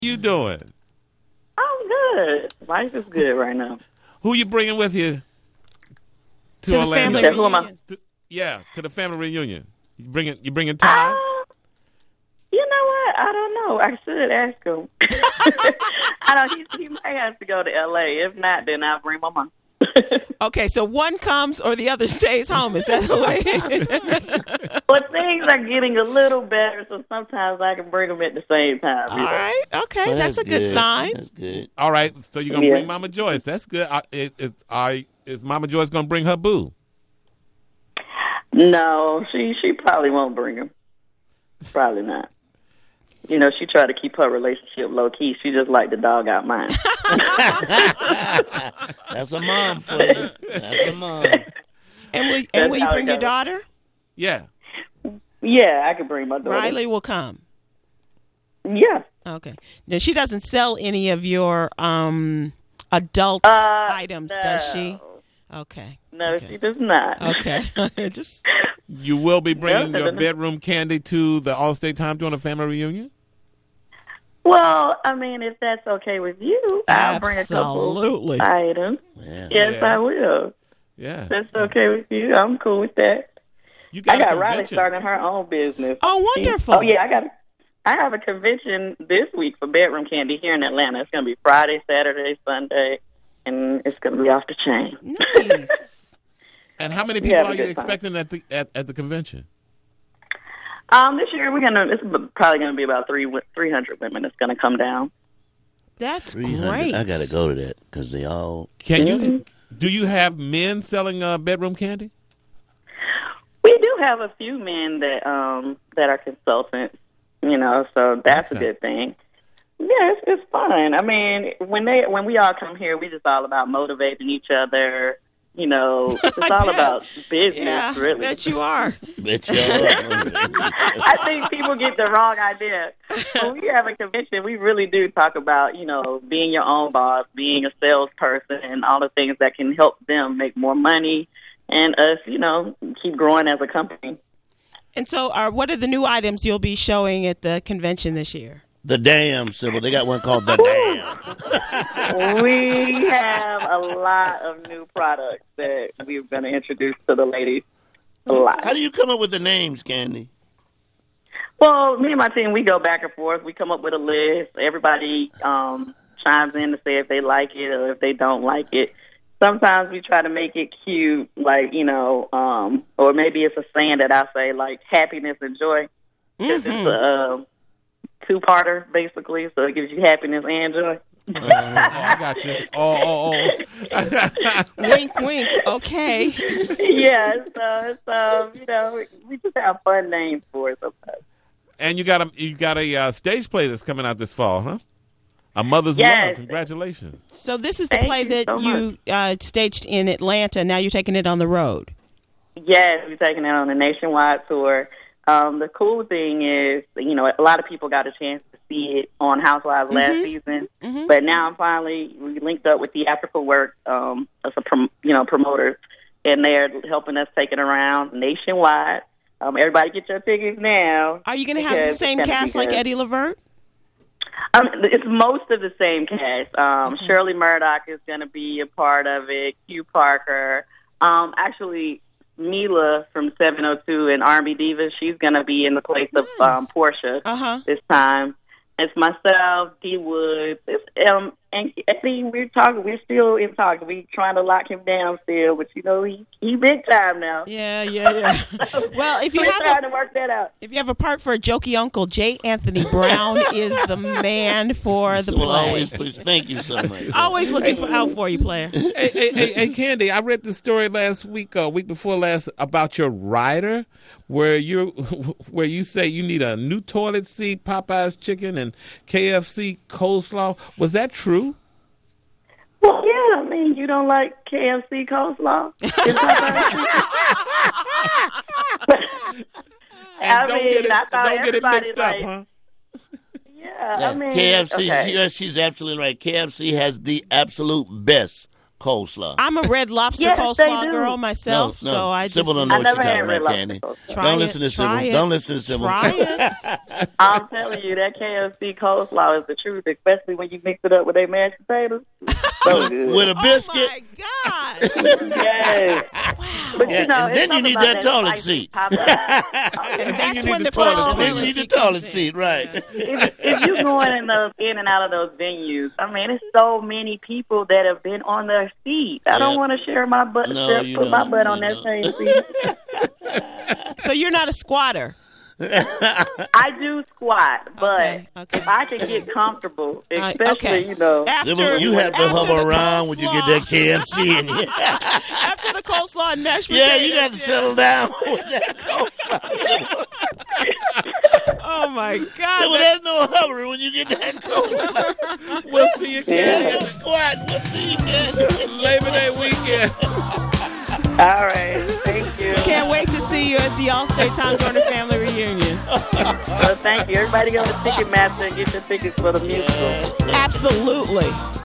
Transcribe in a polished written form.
you doing? I'm good. Life is good right now. Who you bringing with you to the Orlando? family Who am I? reunion. To the family reunion. You bringing Ty? You know what? I don't know. I should ask him. I don't. He might have to go to L.A. If not, then I'll bring my mom. Okay, so one comes or the other stays home. Is that the way? But things are getting a little better, so sometimes I can bring them at the same time. All right. Okay, Well, that's a good sign. That's good. All right, so you're gonna Yeah. bring Mama Joyce. That's good. Is Mama Joyce gonna bring her boo? No, she probably won't bring him. Probably not. You know, she tried to keep her relationship low key. She just like the dog out mine. That's a mom for you. That's a mom. And That's will you how it bring your goes. daughter? Yeah. Yeah, I can bring my daughter. Riley will come. Yeah. Okay. Now she doesn't sell any of your adult items, does she? Okay. No, Okay. she does not. Okay. Just You will be bringing No, your no. bedroom candy to the Allstate Time during a family reunion? Well, I mean, if that's okay with you, I'll bring a absolutely. couple items. Yeah. Yes, Yeah. I will. Yeah. If that's okay with you, I'm cool with that. You I a got Riley convention. starting her own business. Oh, wonderful. I have a convention this week for bedroom candy here in Atlanta. It's going to be Friday, Saturday, Sunday, and it's going to be off the chain. Nice. And how many We people have a are you good time. expecting at the convention? This year it's probably going to be about 300 women that's going to come down. That's 300. great. I got to go to that because they all. Do you have men selling bedroom candy? We do have a few men that are consultants, you know, so that's a Okay. good thing. Yeah, it's fun. I mean, when we all come here, we just all about motivating each other. You know, it's I all bet. about business, Yeah, really. bet you are. Bet you all. I think people get the wrong idea. When we have a convention, we really do talk about, you know, being your own boss, being a salesperson, and all the things that can help them make more money and us, you know, keep growing as a company. And so, what are the new items you'll be showing at the convention this year? The damn symbol. They got one called the damn. We have a lot of new products that we're going to introduce to the ladies. A lot. How do you come up with the names, Candy? Well, me and my team, we go back and forth. We come up with a list. Everybody chimes in to say if they like it or if they don't like it. Sometimes we try to make it cute, like, you know, or maybe it's a saying that I say, like, happiness and joy. Because it's a two-parter, basically, so it gives you happiness and joy. I got you. Oh. Wink, wink. Okay. Yeah, so you know, we just have fun names for it sometimes. And you got a stage play that's coming out this fall, huh? A Mother's Yes. Love. Congratulations. So this is the Thank play you that so you staged in Atlanta. Now you're taking it on the road. Yes, we're taking it on a nationwide tour. The cool thing is, you know, a lot of people got a chance to see it on Housewives last season, but now we linked up with Theatrical Works as a promoters, and they're helping us take it around nationwide. Everybody get your tickets now. Are you going to have the because same it's gonna cast be like good. Eddie Levert? It's most of the same cast. Shirley Murdoch is going to be a part of it. Q Parker. Actually, Mila from 702 and R&B Divas, she's going to be in the place of Portia this time. It's myself, D Woods, and Eddie. We're still in talks. We're trying to lock him down still, but you know he big time now. Yeah. Well, if you We're have trying to work that out. if you have a part for a jokey uncle, J. Anthony Brown is the man for the We'll play. always push. Thank you so much. Always looking out for you, player. Hey, Candy, I read the story last week, week before last, about your rider, where you say you need a new toilet seat, Popeye's chicken, and KFC coleslaw. Was that true? Well, yeah, I mean, you don't like KFC coleslaw? And don't get it everybody mixed up, huh? Yeah, I mean, KFC. okay. She's absolutely right. KFC has the absolute best coleslaw. I'm a Red Lobster Yes, they coleslaw do. girl myself, so I just Sybil don't know I what she never had talking Red about, Lobster Candy. coleslaw. Try Don't it, listen to try Sybil. it. Don't listen to Sybil. Try it. I'm telling you, that KFC coleslaw is the truth, especially when you mix it up with their mashed potatoes. So good. With a biscuit. Oh my God! Yes. But Yeah, you know, and then it's you need something that about toilet spicy seat. Popeyes. And then that's you need when the the toilet first seat. Then you toilet need the seat comes toilet in. seat, right? If you're going in and out of those venues, I mean, it's so many people that have been on their seat. I don't Yeah. want to share my butt, No, you put my don't. butt on You that don't. same seat. So you're not a squatter. I do squat, but Okay. if I can get comfortable, especially, okay. you know. Sybil, you have to after hover the around when you get that coleslaw- KFC in you. After the coleslaw and mashed Yeah, potatoes. you got to settle down with that coleslaw. Oh my Sybil, God! there's no hovering when you get that coleslaw. We'll see you, Candy. No squatting. We'll see you, Candy. Labor Day weekend. All right, thank you. Can't wait to see you at the Allstate Tom Gordon family reunion. Well, thank you. Everybody go to Ticketmaster and get your tickets for the musical. Absolutely.